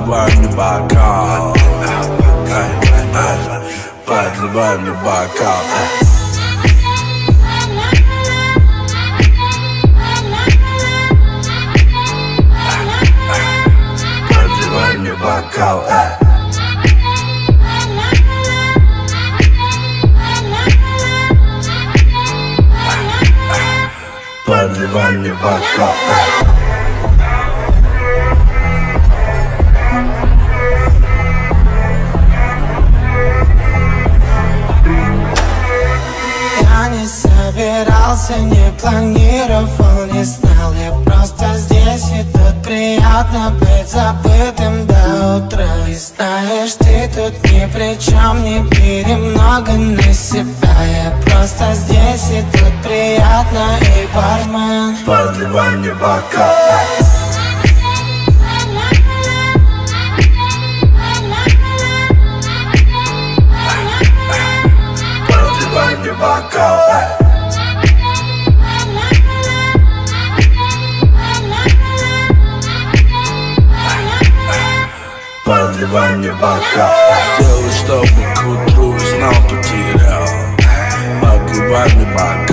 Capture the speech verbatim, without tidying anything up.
подливай мне бокал, подливай мне бокал. Подливай мне бокал, подливай мне бокал. Я не собирался, не планировал, не знал. Я просто здесь, и тут приятно быть забытым до утра. И знаешь, ты тут ни при чем, не бери много на себя. Я просто здесь, и тут приятно, и бармен. Подливай мне бокал. Подливай мне бокал. Подливай мне бокал. Сделай, чтобы к утру весна потерял. Подливай мне бокал.